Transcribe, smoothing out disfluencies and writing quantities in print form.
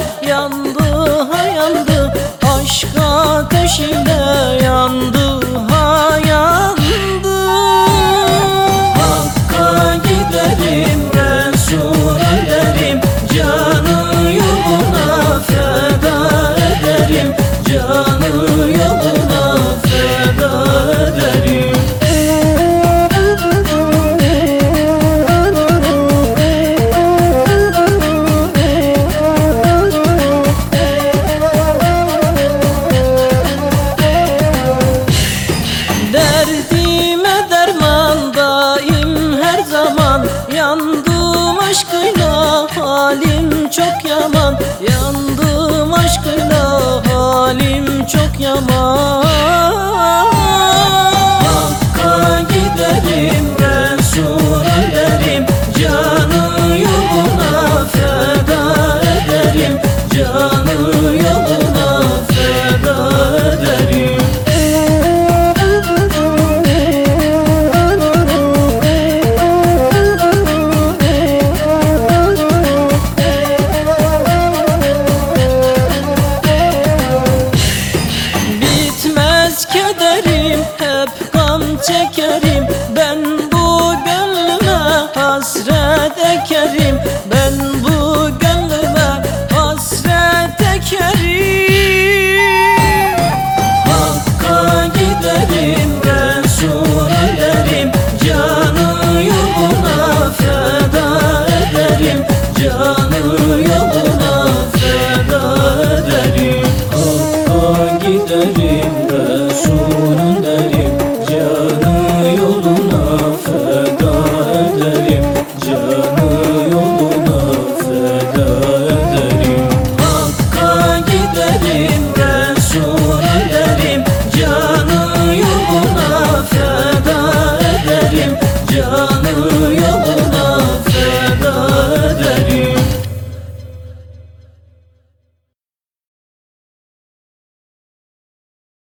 yandı ha yandı, aşk ateşiyle yandı ha yandı. Hakka giderim, Resul ederim, canı yoluna feda ederim, canı yoluna feda ederim. Derdime derman daim her zaman, yandım aşkıyla halim çok yaman, yandım aşkıyla halim çok yaman. Hakka giderim, Resul ederim, canı yoluna feda ederim, canı yoluna feda ederim. Bitmez kederim, hep gam çekerim,